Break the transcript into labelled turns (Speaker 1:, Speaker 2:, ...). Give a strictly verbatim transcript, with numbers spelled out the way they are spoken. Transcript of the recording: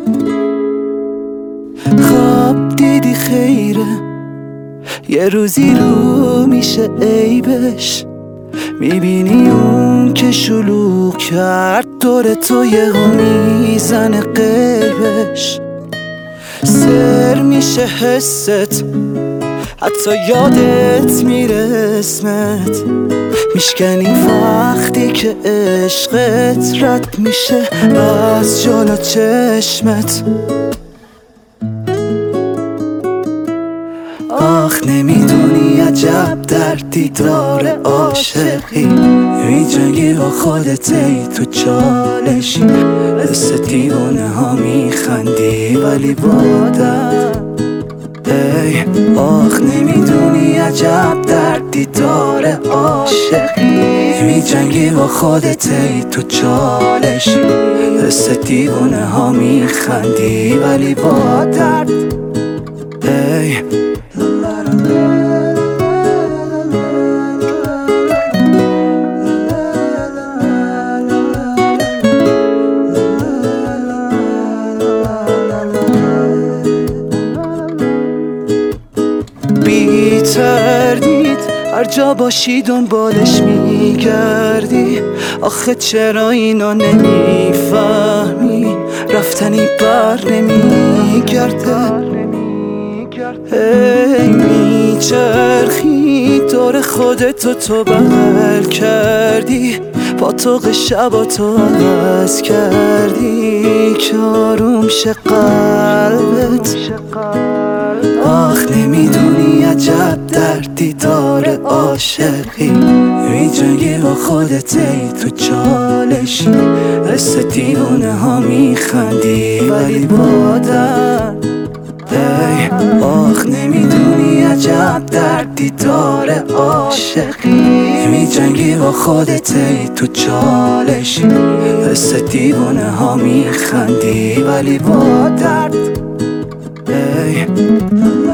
Speaker 1: خواب دیدی خیره، یه روزی رو میشه عیبش. میبینی اون که شلوغ کرد دور تو یهو میزنه غیبش. سر میشه حست، حتی یادت میره اسمت. میشکنی وقتی که عشقت رد میشه از جلو چشمت. آخ نمیدونی عجب در دیدار عاشقی. میجنگی با خودت ای تو چالشی. مثل دیوانه ها میخندی ولی بادم ای. آخ نمیدونی عجب در دیدار عاشقی. میجنگی با خودت ای تو چالشی. مثل دیوانه ها میخندی ولی با درد ای. بی تردید هر جا باشی دنبالش میگردی. آخه چرا اینا نمیفهمی؟ رفتنی بر نمیگرده. ای میچرخی دور خودتو تو بغل کردی. با تو شباتو عوض کردی که آروم شه قلبت. آخ نمیدونی عجب در دیدار عاشقی. میجنگی با خودت ای تو چالشی. مثل دیوانه ها میخندی ولی با درد ای. آخ نمیدونی عجب در دیدار عاشقی. میجنگی با خودت ای تو چالشی. مثل دیوانه ها میخندی ولی با درد ای.